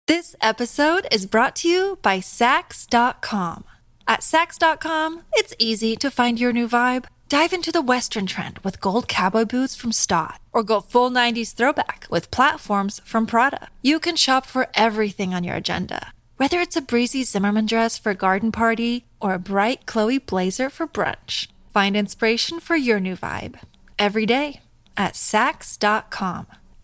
This episode is brought to you by Sax.com. At Sax.com, it's easy to find your new vibe. Dive into the Western trend with gold cowboy boots from Stott, or go full 90s throwback with platforms from Prada. You can shop for everything on your agenda, whether it's a breezy Zimmermann dress for a garden party or a bright Chloe blazer for brunch. Find inspiration for your new vibe every day at Sax.com.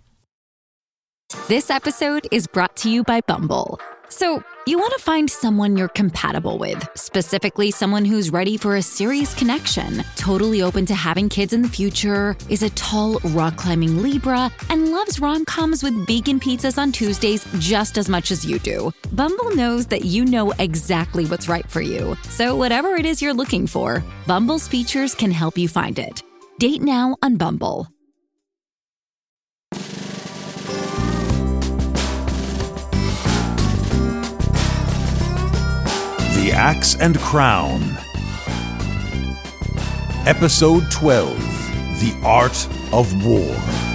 This episode is brought to you by Bumble. So, you want to find someone you're compatible with, specifically someone who's ready for a serious connection, totally open to having kids in the future, is a tall, rock-climbing Libra, and loves rom-coms with vegan pizzas on Tuesdays just as much as you do. Bumble knows that you know exactly what's right for you. So whatever it is you're looking for, Bumble's features can help you find it. Date now on Bumble. The Axe and Crown. Episode 12, The Art of War.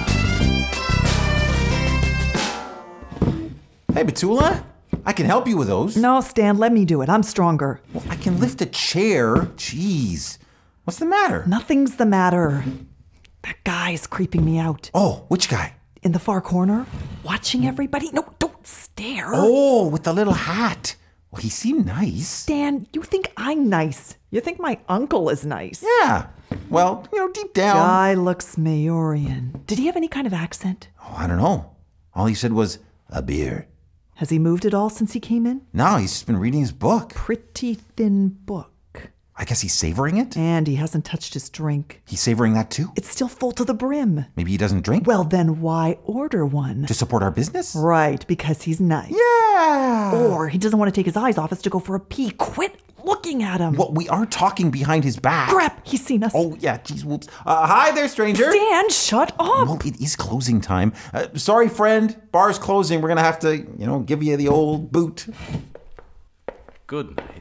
Hey, Betula, I can help you with those. No, Stan, let me do it. I'm stronger. Well, I can lift a chair. Jeez. What's the matter? Nothing's the matter. That guy's creeping me out. Oh, which guy? In the far corner, watching everybody. No, don't stare. Oh, with the little hat. Well, he seemed nice. Stan, you think I'm nice. You think my uncle is nice. Yeah. Well, deep down. Guy looks Maorian. Did he have any kind of accent? Oh, I don't know. All he said was, a beer. Has he moved at all since he came in? No, he's just been reading his book. Pretty thin book. I guess he's savoring it? And he hasn't touched his drink. He's savoring that too? It's still full to the brim. Maybe he doesn't drink? Well, then why order one? To support our business? Right, because he's nice. Yeah! Or he doesn't want to take his eyes off us to go for a pee. Quit looking at him. Well, we are talking behind his back. Crap, he's seen us. Oh, yeah, geez, whoops. Hi there, stranger. Stan, shut up. Well, it is closing time. Sorry, friend. Bar's closing. We're going to have to, give you the old boot. Good night.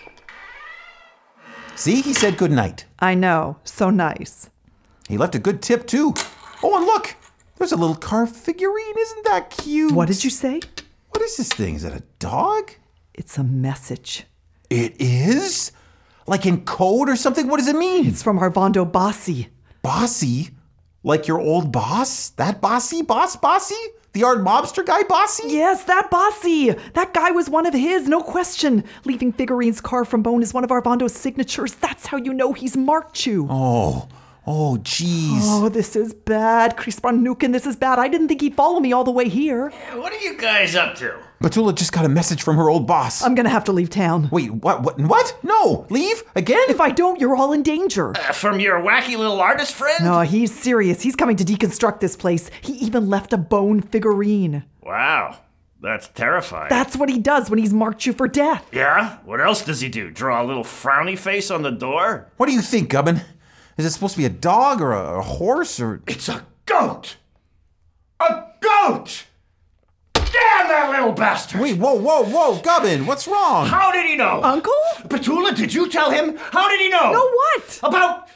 See, he said good night. I know, so nice. He left a good tip, too. Oh, and look, there's a little carved figurine. Isn't that cute? What did you say? What is this thing? Is that a dog? It's a message. It is? Like in code or something? What does it mean? It's from Armando Bossi. Bossy? Like your old boss? That Bossy? Bossy? The art mobster guy, Bossy? Yes, that Bossy. That guy was one of his, no question. Leaving figurines carved from bone is one of Armando's signatures. That's how you know he's marked you. Oh, jeez. Oh, this is bad. Chris Nukin, this is bad. I didn't think he'd follow me all the way here. What are you guys up to? Betula just got a message from her old boss. I'm gonna have to leave town. Wait, what? No, leave? Again? If I don't, you're all in danger. From your wacky little artist friend? No, he's serious. He's coming to deconstruct this place. He even left a bone figurine. Wow, that's terrifying. That's what he does when he's marked you for death. Yeah? What else does he do? Draw a little frowny face on the door? What do you think, Gubbin? Is it supposed to be a dog or a horse or... It's a goat! A goat! Damn that little bastard! Wait, whoa, Gubbin, what's wrong? How did he know? Uncle? Betula, did you tell him? How did he know? Know what? About...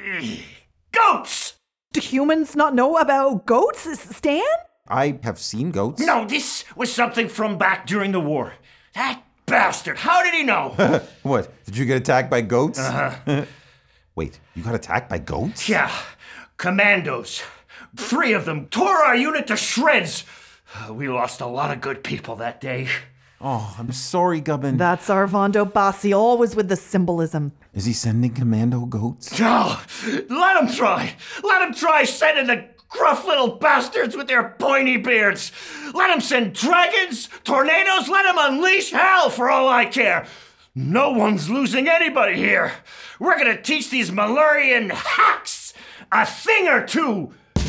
goats! Do humans not know about goats, Stan? I have seen goats. No, this was something from back during the war. That bastard, how did he know? What, did you get attacked by goats? Uh-huh. Wait, you got attacked by goats? Yeah, commandos. 3 of them tore our unit to shreds. We lost a lot of good people that day. Oh, I'm sorry, Gubbin. That's Armando Bossi, always with the symbolism. Is he sending commando goats? Oh, let him try. Let him try sending the gruff little bastards with their pointy beards. Let him send dragons, tornadoes. Let him unleash hell for all I care. No one's losing anybody here. We're gonna teach these Malurian hacks a thing or two.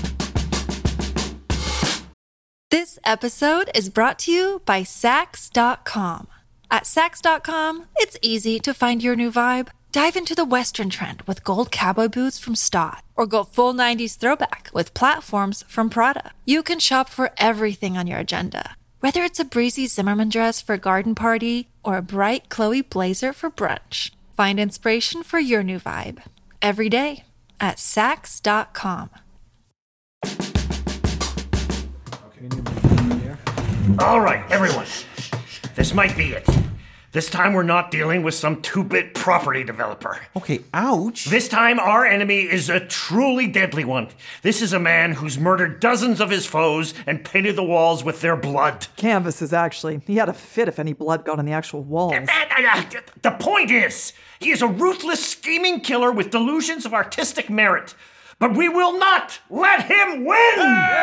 This episode is brought to you by Sax.com. At Sax.com, it's easy to find your new vibe. Dive into the Western trend with gold cowboy boots from Stott, or go full 90s throwback with platforms from Prada. You can shop for everything on your agenda, whether it's a breezy Zimmermann dress for a garden party or a bright Chloe blazer for brunch. Find inspiration for your new vibe every day at Sax.com. All right, everyone. This might be it. This time we're not dealing with some two-bit property developer. Okay, ouch. This time our enemy is a truly deadly one. This is a man who's murdered dozens of his foes and painted the walls with their blood. Canvases, actually. He had a fit if any blood got on the actual walls. The point is, he is a ruthless, scheming killer with delusions of artistic merit. But we will not let him win!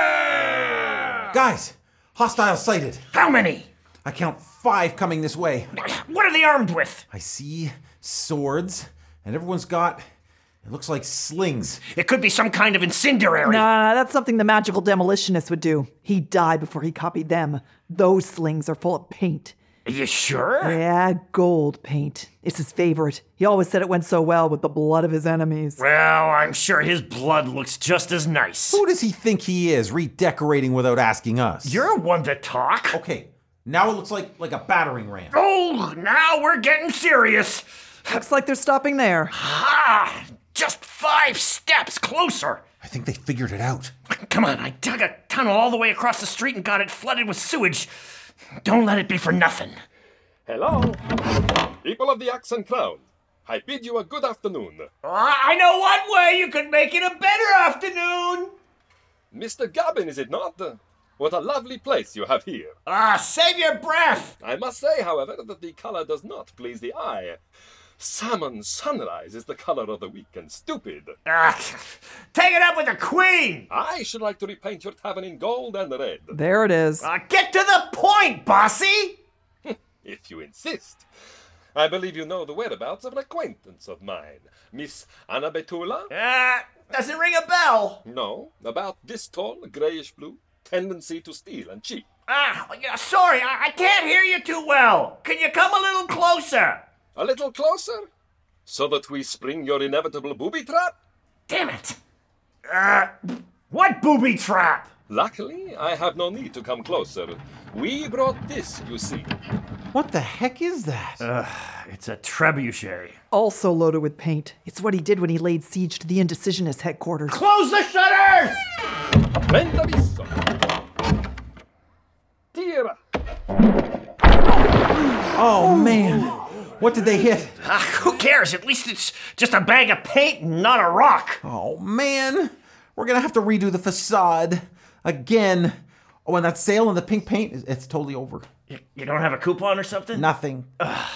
Guys, hostile sighted. How many? I count 5 coming this way. What are they armed with? I see swords, and everyone's got, it looks like slings. It could be some kind of incendiary. Nah, that's something the magical demolitionist would do. He died before he copied them. Those slings are full of paint. Are you sure? Yeah, gold paint. It's his favorite. He always said it went so well with the blood of his enemies. Well, I'm sure his blood looks just as nice. Who does he think he is, redecorating without asking us? You're one to talk. Okay, now it looks like a battering ram. Oh, now we're getting serious. Looks like they're stopping there. Ah, just 5 steps closer. I think they figured it out. Come on, I dug a tunnel all the way across the street and got it flooded with sewage. Don't let it be for nothing. Hello, people of the Axe and Crown. I bid you a good afternoon. I know one way you could make it a better afternoon. Mr. Gabbin, is it not? What a lovely place you have here. Save your breath. I must say, however, that the color does not please the eye. Salmon sunrise is the color of the weak and stupid. Take it up with the Queen. I should like to repaint your tavern in gold and red. There it is. Get to the point, bossy. If you insist. I believe you know the whereabouts of an acquaintance of mine, Miss Anna Betula? Doesn't ring a bell. No, about this tall, grayish-blue, tendency to steal and cheat. Sorry, I can't hear you too well. Can you come a little closer? A little closer? So that we spring your inevitable booby trap? Damn it. What booby trap? Luckily, I have no need to come closer. We brought this, you see. What the heck is that? It's a trebuchet. Also loaded with paint. It's what he did when he laid siege to the Indecisionist headquarters. Close the shutters! Prendaviso. Tira. Oh, man. What did they hit? Who cares? At least it's just a bag of paint and not a rock. Oh, man. We're going to have to redo the facade again. Oh, and that sale on the pink paint, it's totally over. You don't have a coupon or something? Nothing.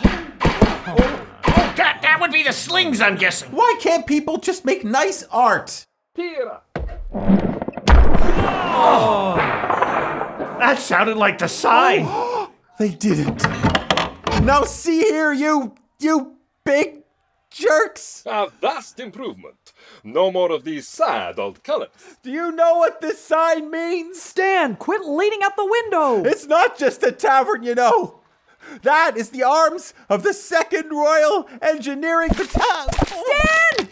That would be the slings, I'm guessing. Why can't people just make nice art? Tira. That sounded like the sign. They didn't. Now see here, you big jerks. A vast improvement. No more of these sad old colors. Do you know what this sign means? Stan, quit leaning out the window. It's not just a tavern, you know. That is the arms of the 2nd Royal Engineering Battalion. Stan!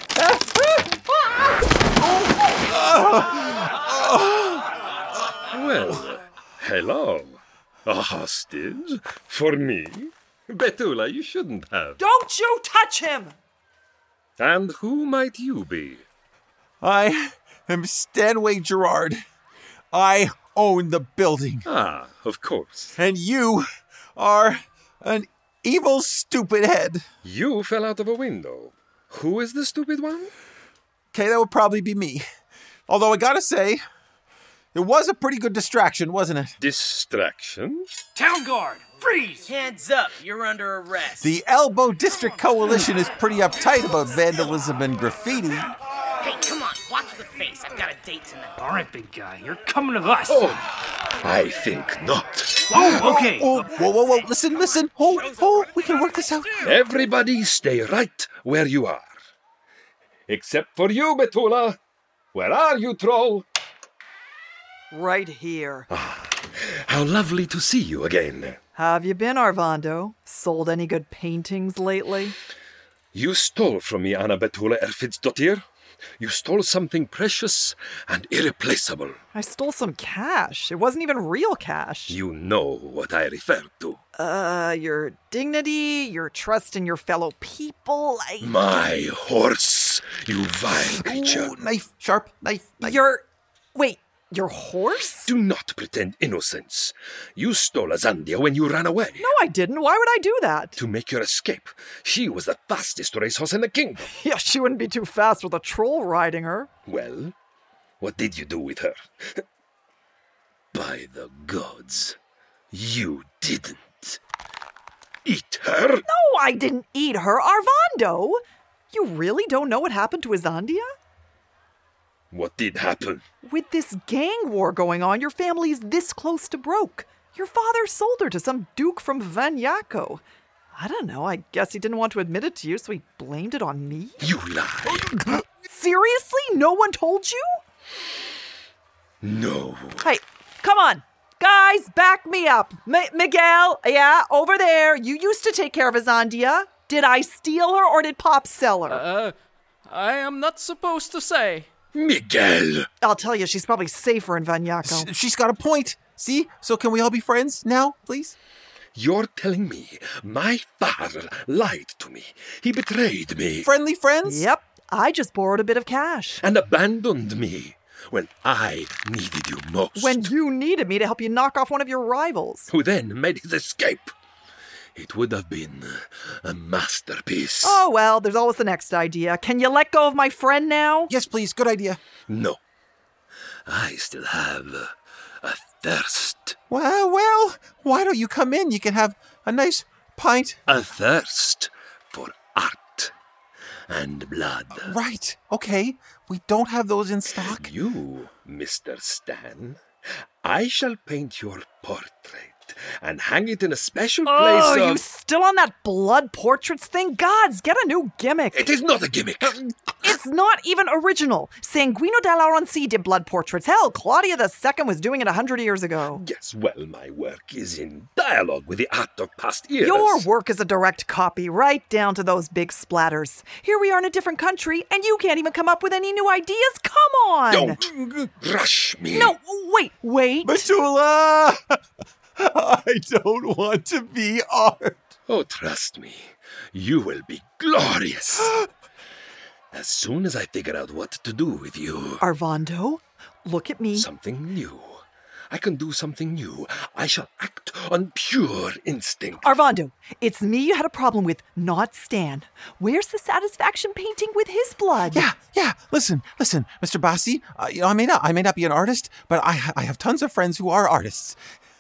Well, hello. A hostage? For me? Betula, you shouldn't have. Don't you touch him! And who might you be? I am Stanway Gerard. I own the building. Ah, of course. And you are an evil, stupid head. You fell out of a window. Who is the stupid one? Okay, that would probably be me. Although I gotta say, it was a pretty good distraction, wasn't it? Distraction? Town guard, freeze! Hands up, you're under arrest. The Elbow District Coalition is pretty uptight about vandalism and graffiti. Hey, come on, watch the face. I've got a date tonight. All right, big guy, you're coming with us. Oh, I think not. Oh, okay. Whoa. Listen. Oh, we can work this out. Everybody stay right where you are. Except for you, Betula. Where are you, troll? Right here. How lovely to see you again. Have you been, Arvando? Sold any good paintings lately? You stole from me, Anna Betula Erfidsdottir. You stole something precious and irreplaceable. I stole some cash. It wasn't even real cash. You know what I refer to. Your dignity, your trust in your fellow people. My horse, you vile creature. Ooh, knife, sharp knife. Wait, Your horse? Do not pretend innocence. You stole Azandia when you ran away. No, I didn't. Why would I do that? To make your escape. She was the fastest racehorse in the kingdom. Yeah, she wouldn't be too fast with a troll riding her. Well, what did you do with her? By the gods, you didn't eat her? No, I didn't eat her. Arvando! You really don't know what happened to Azandia? What did happen? With this gang war going on, your family's this close to broke. Your father sold her to some duke from Vanyaco. I don't know, I guess he didn't want to admit it to you, so he blamed it on me? You lie. Seriously? No one told you? No. Hey, come on. Guys, back me up. Miguel, yeah, over there. You used to take care of Azandia. Did I steal her or did Pop sell her? I am not supposed to say. Miguel! I'll tell you, she's probably safer in Vanyaco. She's got a point. See? So can we all be friends now, please? You're telling me my father lied to me. He betrayed me. Friendly friends? Yep, I just borrowed a bit of cash. And abandoned me when I needed you most. When you needed me to help you knock off one of your rivals. Who then made his escape. It would have been a masterpiece. Oh, well, there's always the next idea. Can you let go of my friend now? Yes, please. Good idea. No. I still have a thirst. Well, why don't you come in? You can have a nice pint. A thirst for art and blood. Right. Okay. We don't have those in stock. You, Mr. Stan, I shall paint your portrait and hang it in a special place Oh, of... you still on that blood portraits thing? Gods, get a new gimmick. It is not a gimmick. It's not even original. Sanguino della Ronci did blood portraits. Hell, Claudia II was doing it 100 years ago. Yes, well, my work is in dialogue with the art of past eras. Your work is a direct copy, right down to those big splatters. Here we are in a different country, and you can't even come up with any new ideas? Come on! Don't rush me. No, wait. Betula! I don't want to be art. Oh, trust me, you will be glorious. As soon as I figure out what to do with you. Arvando, look at me. Something new. I can do something new. I shall act on pure instinct. Arvando, it's me you had a problem with, not Stan. Where's the satisfaction painting with his blood? Yeah. Listen, Mr. Bassi. I may not be an artist, but I have tons of friends who are artists.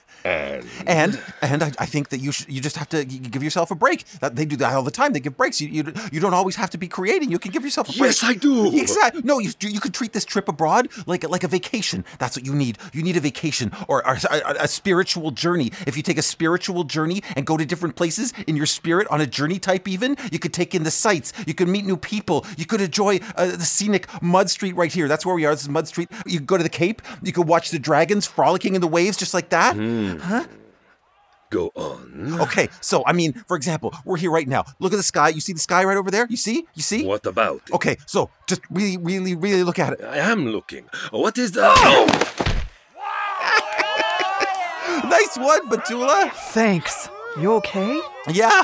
And I think that you just have to give yourself a break. They do that all the time. They give breaks. You don't always have to be creating. You can give yourself a break. Yes, I do. Exactly. No, you could treat this trip abroad like a vacation. That's what you need. You need a vacation or a spiritual journey. If you take a spiritual journey and go to different places in your spirit on a journey type even, you could take in the sights. You could meet new people. You could enjoy the scenic Mud Street right here. That's where we are. This is Mud Street. You could go to the Cape. You could watch the dragons frolicking in the waves just like that. Huh? Go on. Okay, so, for example, we're here right now. Look at the sky. You see the sky right over there? You see? What about it? Okay, so just really, really, really look at it. I am looking. What is that? Oh! Nice one, Betula. Thanks. You okay? Yeah.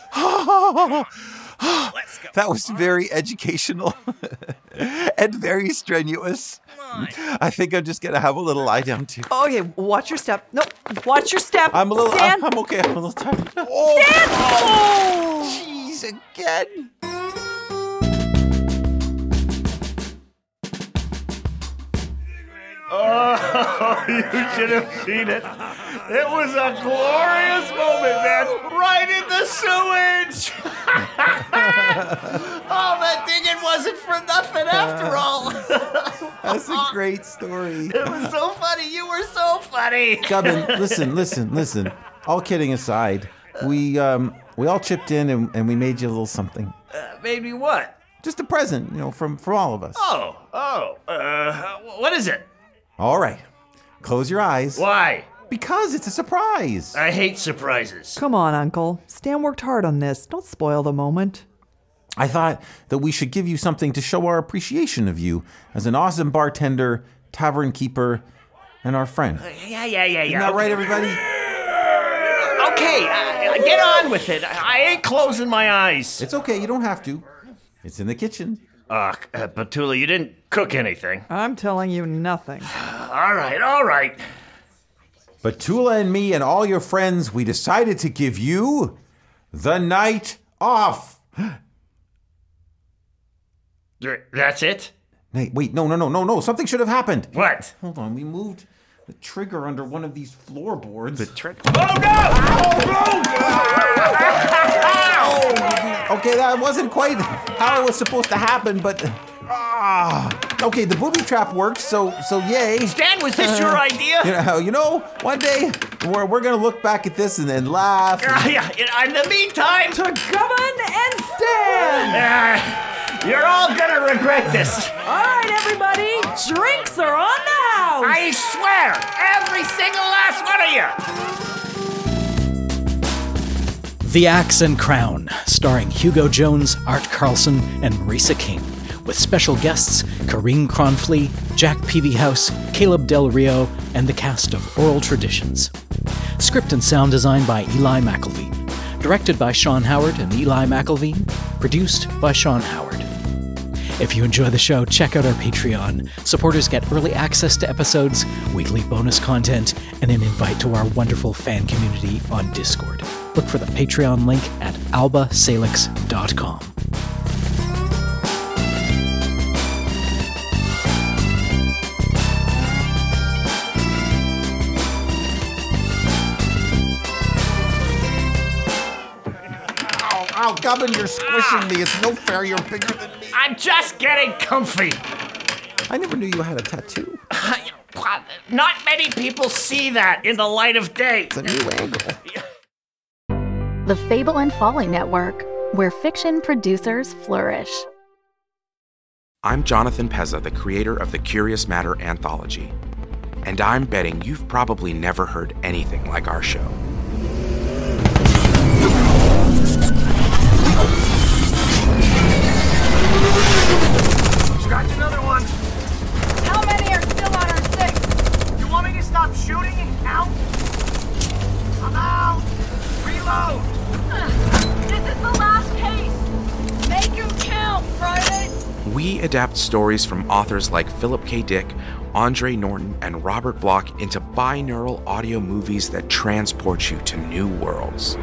That was very educational and very strenuous. I think I'm just gonna have a little lie down too. Okay, watch your step. No, watch your step. I'm Stan. I'm okay. I'm a little tired. Oh, Stan! Oh! Jeez, again. Oh, you should have seen it. It was a glorious moment, man. Right in the sewage. Oh, that thing, it wasn't for nothing after all. That's a great story. It was so funny. You were so funny. Gubbin, listen. All kidding aside, we all chipped in and we made you a little something. Made me what? Just a present, from all of us. What is it? All right. Close your eyes. Why? Because it's a surprise. I hate surprises. Come on, Uncle. Stan worked hard on this. Don't spoil the moment. I thought that we should give you something to show our appreciation of you as an awesome bartender, tavern keeper, and our friend. Yeah. Isn't that right, everybody? Okay, get on with it. I ain't closing my eyes. It's okay. You don't have to. It's in the kitchen. Betula, you didn't cook anything. I'm telling you nothing. All right. But Tula and me and all your friends, we decided to give you the night off. That's it? Wait, no. Something should have happened. What? Hold on, we moved the trigger under one of these floorboards. The trigger? Oh, no! Okay, that wasn't quite how it was supposed to happen, but... okay, the booby trap worked, so yay. Stan, was this your idea? You know, one day we're gonna look back at this and then laugh. In the meantime... To Gubbin and Stan! You're all gonna regret this. All right, everybody, drinks are on the house. I swear, every single last one of you. The Axe and Crown, starring Hugo Jones, Art Carlson, and Marisa King, with special guests Karine Cronfley, Jack Peavyhouse, Caleb Del Rio, and the cast of Oral Traditions. Script and sound design by Eli McElveen. Directed by Sean Howard and Eli McElveen. Produced by Sean Howard. If you enjoy the show, check out our Patreon. Supporters get early access to episodes, weekly bonus content, and an invite to our wonderful fan community on Discord. Look for the Patreon link at albasalix.com. Ow, Gubbin, you're squishing me. It's no fair. You're bigger than me. I'm just getting comfy. I never knew you had a tattoo. Not many people see that in the light of day. It's a new angle. The Fable and Folly Network, where fiction producers flourish. I'm Jonathan Pezza, the creator of the Curious Matter anthology. And I'm betting you've probably never heard anything like our show. Scratch another one. How many are still on our six? You want me to stop shooting and count? I'm out. Reload. This is the last case. Make him count, Friday. We adapt stories from authors like Philip K. Dick, Andre Norton, and Robert Bloch into binaural audio movies that transport you to new worlds.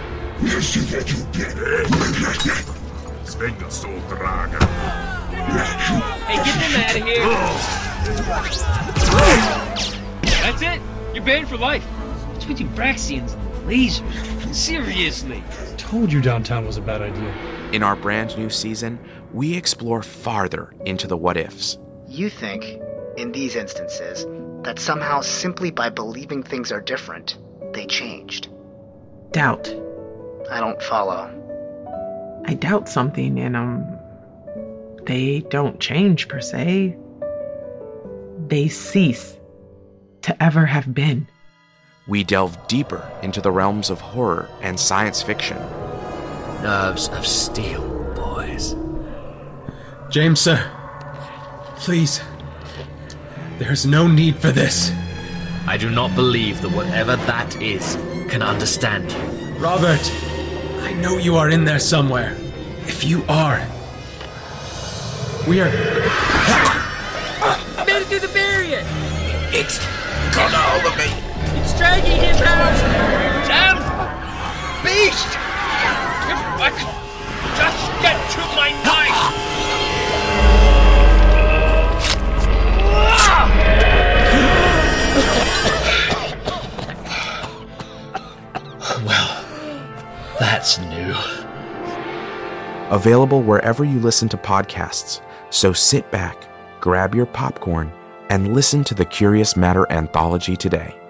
Hey, get them out of here! That's it! You're banned for life. Between Braxians and lasers. Seriously. Told you downtown was a bad idea. In our brand new season, we explore farther into the what-ifs. You think, in these instances, that somehow simply by believing things are different, they changed. Doubt. I don't follow. I doubt something and, they don't change per se. They cease to ever have been. We delve deeper into the realms of horror and science fiction. Nerves of steel, boys. James, sir. Please. There's no need for this. I do not believe that whatever that is can understand you. Robert, I know you are in there somewhere. If you are, we are... Made it through the barrier! It's got a hold of me! It's dragging him out! Damn beast! If I could just get to my knife! Well, that's new. Available wherever you listen to podcasts. So sit back, grab your popcorn, and listen to the Curious Matter anthology today.